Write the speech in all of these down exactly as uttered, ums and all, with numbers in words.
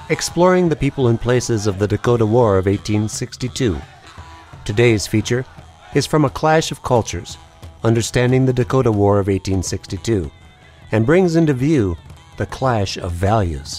exploring the people and places of the Dakota War of eighteen sixty-two. Today's feature is from A Clash of Cultures, Understanding the Dakota War of eighteen sixty-two, and brings into view the clash of values.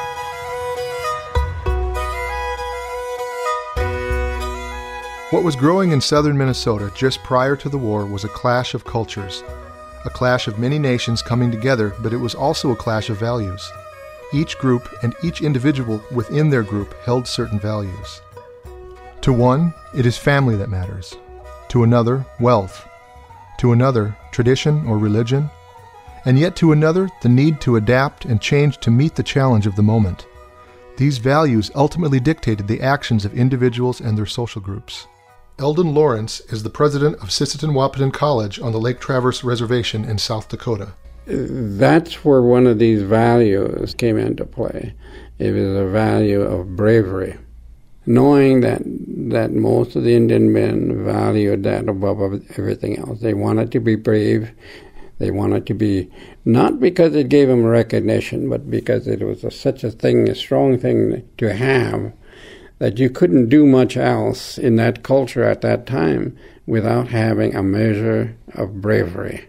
What was growing in southern Minnesota just prior to the war was a clash of cultures, a clash of many nations coming together, but it was also a clash of values. Each group and each individual within their group held certain values. To one, it is family that matters. To another, wealth. To another, tradition or religion. And yet to another, the need to adapt and change to meet the challenge of the moment. These values ultimately dictated the actions of individuals and their social groups. Eldon Lawrence is the president of Sisseton-Wahpeton College on the Lake Traverse Reservation in South Dakota. That's where one of these values came into play. It was a value of bravery. Knowing that that most of the Indian men valued that above everything else. They wanted to be brave. They wanted to be, not because it gave them recognition, but because it was a, such a thing, a strong thing to have, that you couldn't do much else in that culture at that time without having a measure of bravery.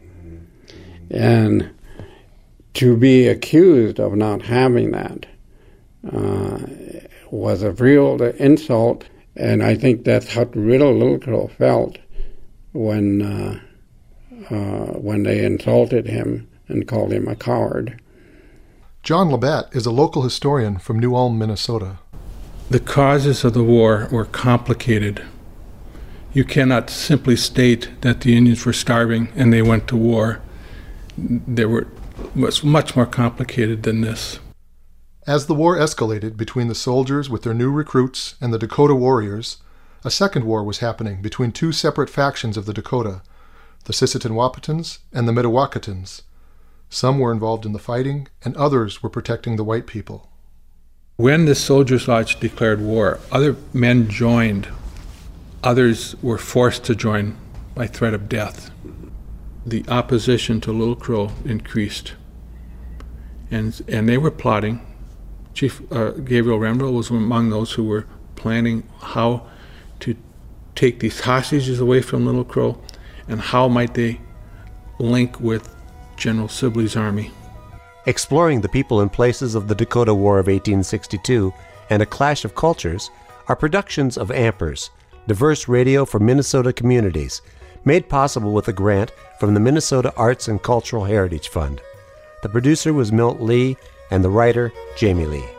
And to be accused of not having that uh, was a real insult, and I think that's how Riddle Little Crow felt when uh, uh, when they insulted him and called him a coward. John Labatt is a local historian from New Ulm, Minnesota. The causes of the war were complicated. You cannot simply state that the Indians were starving and they went to war. There were, it was much more complicated than this. As the war escalated between the soldiers with their new recruits and the Dakota warriors, a second war was happening between two separate factions of the Dakota, the Sisseton-Wahpetons and the Mdewakanton. Some were involved in the fighting, and others were protecting the white people. When the Soldiers' Lodge declared war, other men joined. Others were forced to join by threat of death. The opposition to Little Crow increased, and and they were plotting. Chief uh, Gabriel Rembrel was among those who were planning how to take these hostages away from Little Crow, and how might they link with General Sibley's army. Exploring the people and places of the Dakota War of eighteen sixty-two and A Clash of Cultures are productions of Ampers, diverse radio for Minnesota communities, made possible with a grant from the Minnesota Arts and Cultural Heritage Fund. The producer was Milt Lee and the writer Jamie Lee.